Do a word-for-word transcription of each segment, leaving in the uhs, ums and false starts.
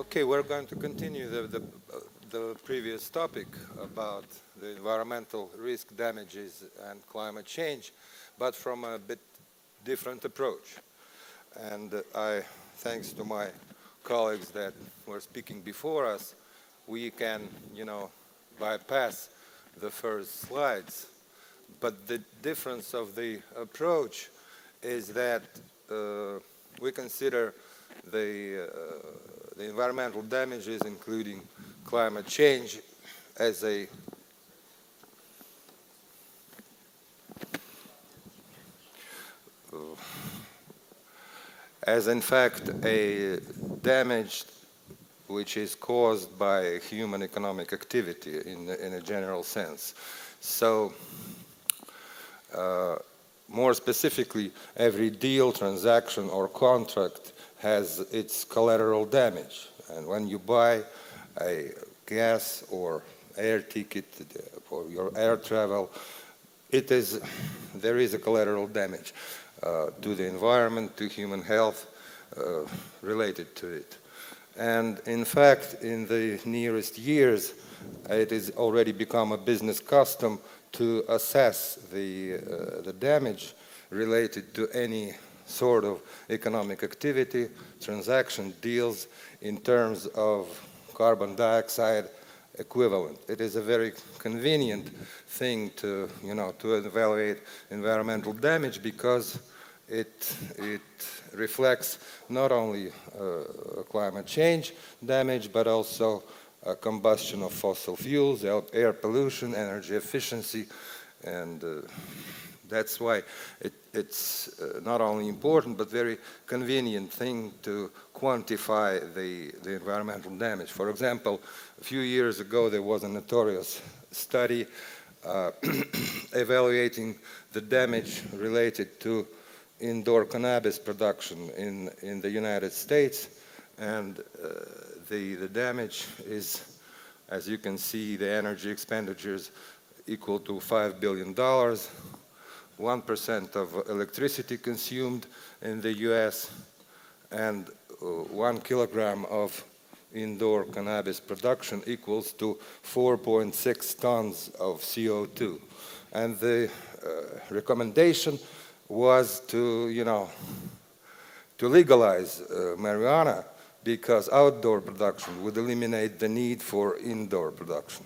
Okay, we're going to continue the, the, uh, the previous topic about the environmental risk, damages, and climate change, but from a bit different approach. And uh, I, thanks to my colleagues that were speaking before us, we can, you know, bypass the first slides. But the difference of the approach is that uh, we consider the, uh, the environmental damages, including climate change, as a uh, as in fact a damage which is caused by human economic activity in, in a general sense. So uh, more specifically, every deal, transaction, or contract has its collateral damage. And when you buy a gas or air ticket for your air travel, it is, there is a collateral damage uh, to the environment, to human health uh, related to it. And in fact, in the nearest years, it has already become a business custom to assess the, uh, the damage related to any sort of economic activity, transaction, deals in terms of carbon dioxide equivalent. It is a very convenient thing to, you know, to evaluate environmental damage because it, it reflects not only uh, climate change damage, but also uh, combustion of fossil fuels, air pollution, energy efficiency, and uh, that's why it, it's uh, not only important, but very convenient thing to quantify the, the environmental damage. For example, a few years ago, there was a notorious study uh, evaluating the damage related to indoor cannabis production in, in the United States. And uh, the, the damage is, as you can see, the energy expenditures equal to five billion dollars, one percent of electricity consumed in the U S, and uh, one kilogram of indoor cannabis production equals to four point six tons of C O two. And the uh, recommendation was to, you know, to legalize uh, marijuana because outdoor production would eliminate the need for indoor production.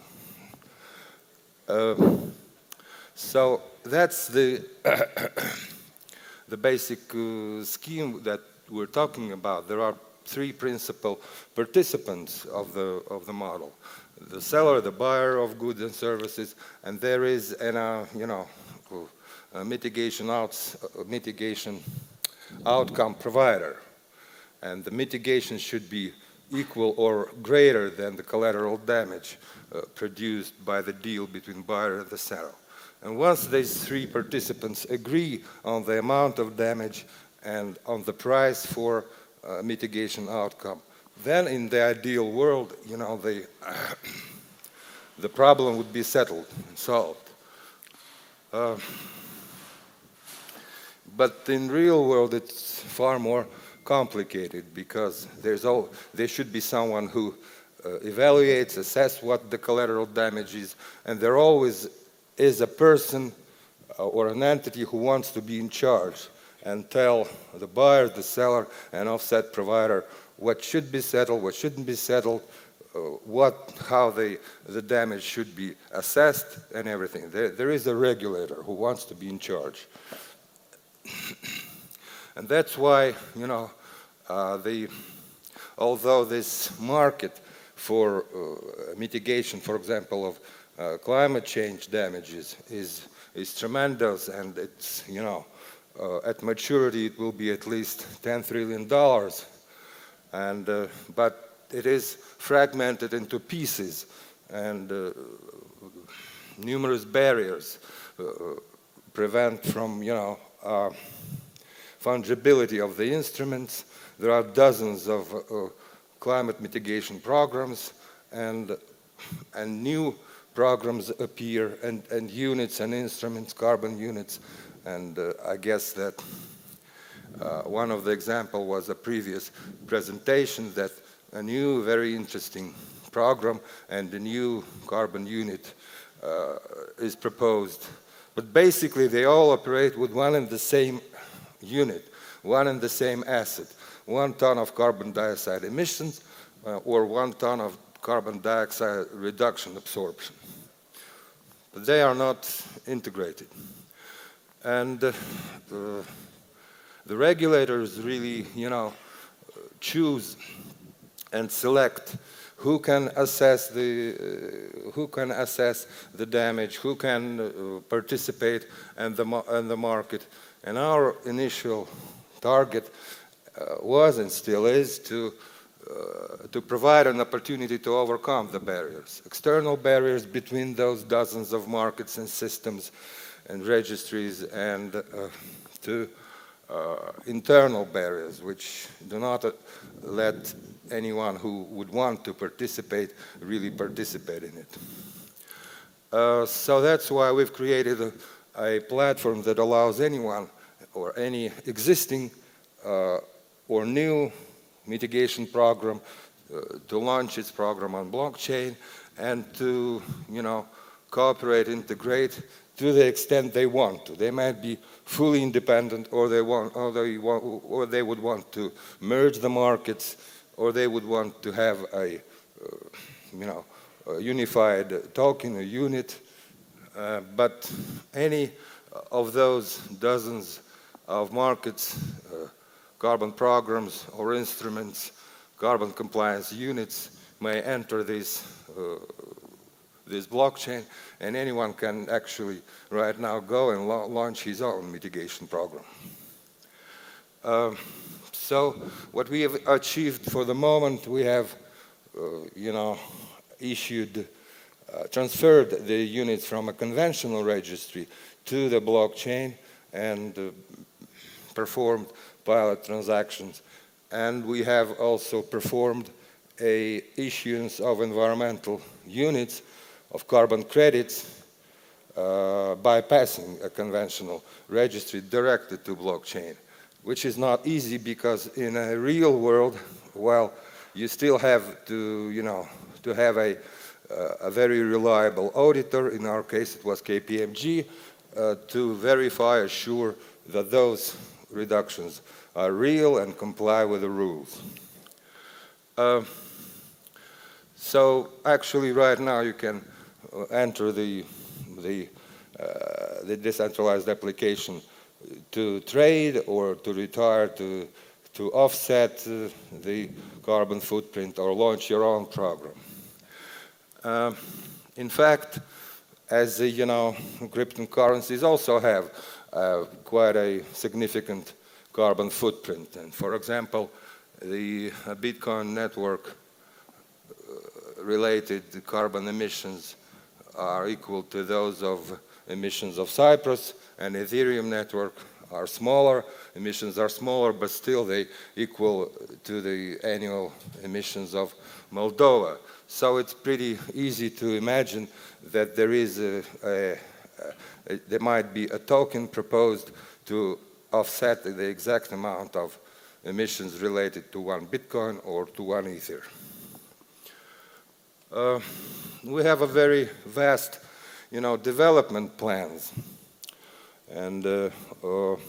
Uh, so that's the, the basic uh, scheme that we're talking about. There are three principal participants of the, of the model: the seller, the buyer of goods and services, and there is an, uh, you know, a mitigation, outs, uh, mitigation outcome provider. And the mitigation should be equal or greater than the collateral damage uh, produced by the deal between buyer and the seller. And once these three participants agree on the amount of damage and on the price for uh, mitigation outcome, then in the ideal world, you know, the, the problem would be settled and solved. Uh, but in real world, it's far more complicated because there's all, there should be someone who uh, evaluates, assesses what the collateral damage is, and there always is a person uh, or an entity who wants to be in charge and tell the buyer, the seller, and offset provider what should be settled, what shouldn't be settled, uh, what, how the, the damage should be assessed, and everything. There, there is a regulator who wants to be in charge. And that's why, you know, uh, the, although this market for uh, mitigation, for example, of uh, climate change damages is, is tremendous, and it's, you know, uh, at maturity it will be at least ten trillion dollars. And, uh, but it is fragmented into pieces, and uh, numerous barriers uh, prevent from, you know, uh, fungibility of the instruments. There are dozens of uh, climate mitigation programs, and, and new programs appear, and, and units and instruments, carbon units. And uh, I guess that uh, one of the examples was a previous presentation that a new, very interesting program, and the new carbon unit uh, is proposed. But basically, they all operate with one and the same unit, one and the same asset, one ton of carbon dioxide emissions, uh, or one ton of carbon dioxide reduction absorption. But they are not integrated. And uh, the, the regulators really, you know, choose and select who can assess the uh, who can assess the damage, who can uh, participate in the in the market. And our initial target uh, was and still is to uh, to provide an opportunity to overcome the barriers, external barriers between those dozens of markets and systems and registries, and uh, to uh, internal barriers which do not uh, let anyone who would want to participate really participate in it. Uh, so that's why we've created a, a platform that allows anyone or any existing uh, or new mitigation program uh, to launch its program on blockchain and to, you know, cooperate, integrate to the extent they want to. They might be fully independent, or they want, or they want, or they would want to merge the markets, or they would want to have a, uh, you know, a unified token, a unit. Uh, but any of those dozens of markets, uh, carbon programs or instruments, carbon compliance units may enter this uh, this blockchain, and anyone can actually right now go and la launch his own mitigation program. Um, so what we have achieved for the moment, we have, uh, you know, issued, uh, transferred the units from a conventional registry to the blockchain and uh, performed pilot transactions. And we have also performed a issuance of environmental units of carbon credits uh, bypassing a conventional registry directed to blockchain, which is not easy because in a real world, well, you still have to, you know, to have a, uh, a very reliable auditor, in our case it was K P M G, uh, to verify, assure that those reductions are real and comply with the rules. Uh, so actually right now you can enter the, the, uh, the decentralized application to trade or to retire, to, to offset uh, the carbon footprint or launch your own program. Uh, in fact, as uh, you know, cryptocurrencies also have uh, quite a significant carbon footprint. And for example, the uh, Bitcoin network uh, related carbon emissions are equal to those of emissions of Cyprus, and Ethereum network are smaller. Emissions are smaller, but still they equal to the annual emissions of Moldova. So it's pretty easy to imagine that there is a, a, a, there might be a token proposed to offset the exact amount of emissions related to one Bitcoin or to one Ether. Uh, we have a very vast, you know, development plans, and uh, uh, uh,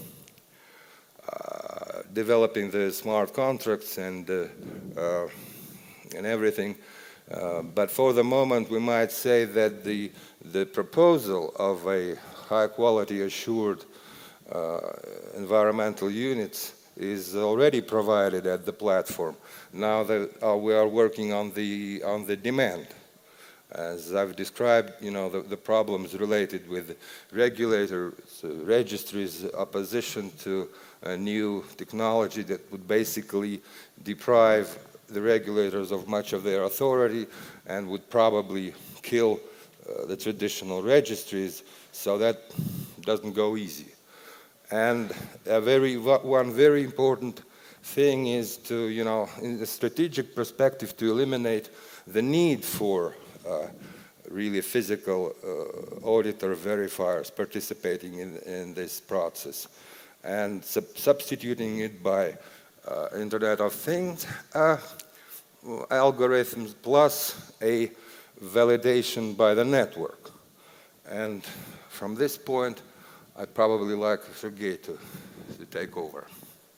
developing the smart contracts and uh, uh, and everything. Uh, but for the moment, we might say that the the proposal of a high-quality assured uh, environmental units is already provided at the platform. Now that uh, we are working on the on the demand, as I've described, you know, the, the problems related with regulators, uh, registries, opposition to a new technology that would basically deprive the regulators of much of their authority and would probably kill uh, the traditional registries. So that doesn't go easy. And a very, one very important thing is to, you know, in the strategic perspective, to eliminate the need for uh, really physical uh, auditor verifiers participating in, in this process, and sub substituting it by uh, Internet of Things. Uh, algorithms plus a validation by the network. And from this point, I'd probably like Sergey to, to take over.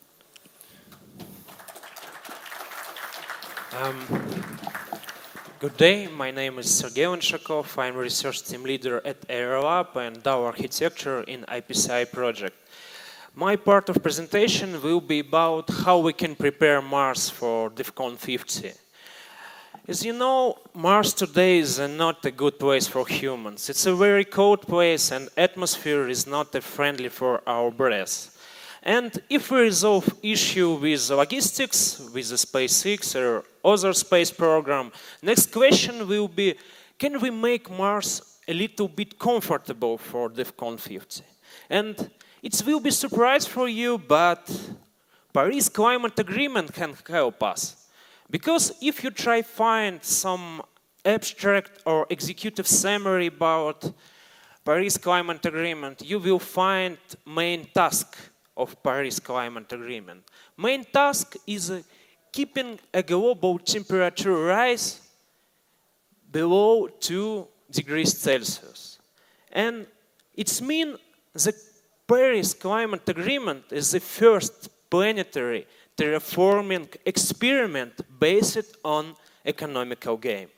Um, good day, my name is Sergey Lenshakov. I'm research team leader at Aerolab and DAO architecture in I P C I project. My part of presentation will be about how we can prepare Mars for DEFCON fifty. As you know, Mars today is not a good place for humans. It's a very cold place and atmosphere is not friendly for our breath. And if we resolve issue with logistics, with the SpaceX or other space program, next question will be, can we make Mars a little bit comfortable for DEFCON fifty? And it will be a surprise for you, but Paris Climate Agreement can help us. Because if you try find some abstract or executive summary about Paris Climate Agreement, you will find main task of Paris Climate Agreement. Main task is uh, keeping a global temperature rise below two degrees Celsius. And it means the Paris Climate Agreement is the first planetary terraforming experiment based on economical game.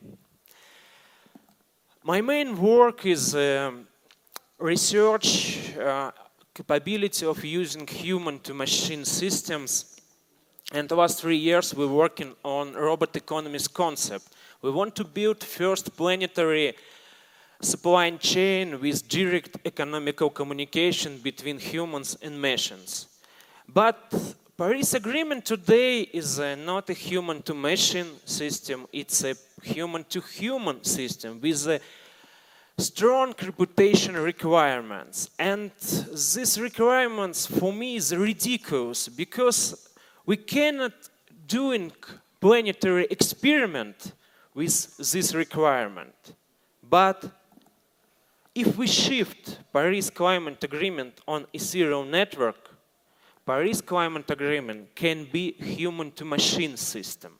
My main work is um, research uh, capability of using human-to-machine systems. And the last three years we're working on robot economies concept. We want to build first planetary supply chain with direct economical communication between humans and machines. But Paris Agreement today is uh, not a human-to-machine system, it's a human-to-human system with a strong reputation requirements. And these requirements for me is ridiculous because we cannot do a planetary experiment with this requirement. But if we shift Paris Climate Agreement on Ethereum network, Paris Climate Agreement can be human-to-machine system.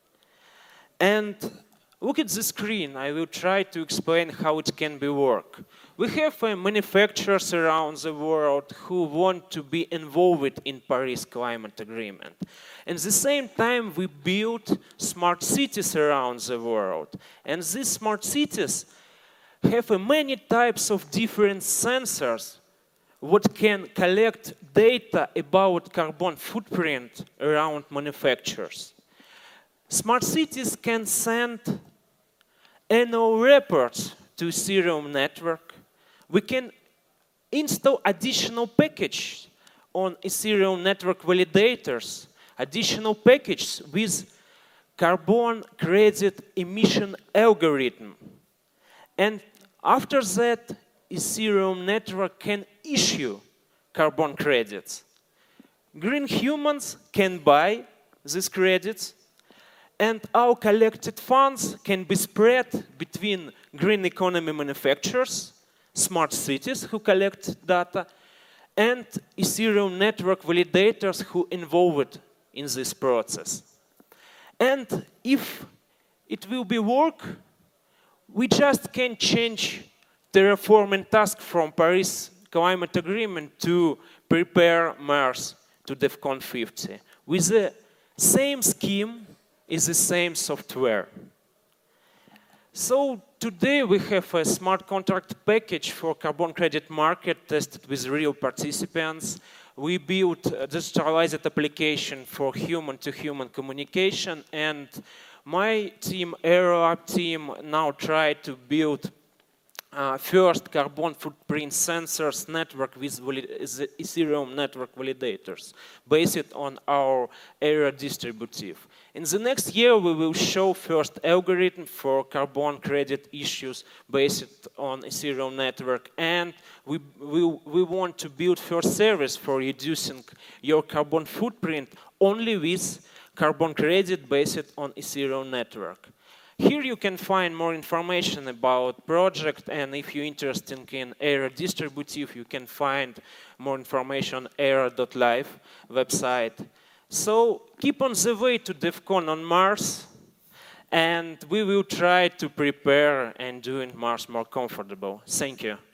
And look at the screen. I will try to explain how it can be work. We have uh, manufacturers around the world who want to be involved in Paris Climate Agreement. At the same time, we build smart cities around the world. And these smart cities have uh, many types of different sensors what can collect data about carbon footprint around manufacturers. Smart cities can send annual reports to Ethereum network. We can install additional package on Ethereum network validators, additional package with carbon credit emission algorithm. And after that, Ethereum network can issue carbon credits. Green humans can buy these credits, and our collected funds can be spread between green economy manufacturers, smart cities who collect data, and Ethereum network validators who involved in this process. And if it will be work, we just can change terraforming task from Paris Climate Agreement to prepare Mars to DEFCON fifty. With the same scheme, is the same software. So today we have a smart contract package for carbon credit market tested with real participants. We built a digitalized application for human-to-human communication, and my team, Aerolab team, now try to build uh, first carbon footprint sensors network with Ethereum network validators based on our Aero distributive. In the next year, we will show first algorithm for carbon credit issues based on Ethereum network, and we, we, we want to build first service for reducing your carbon footprint only with carbon credit based on Ethereum network. Here you can find more information about project, and if you're interested in Aero distributive, you can find more information on aero dot live website. So keep on the way to DEFCON on Mars. And we will try to prepare and doing Mars more comfortable. Thank you.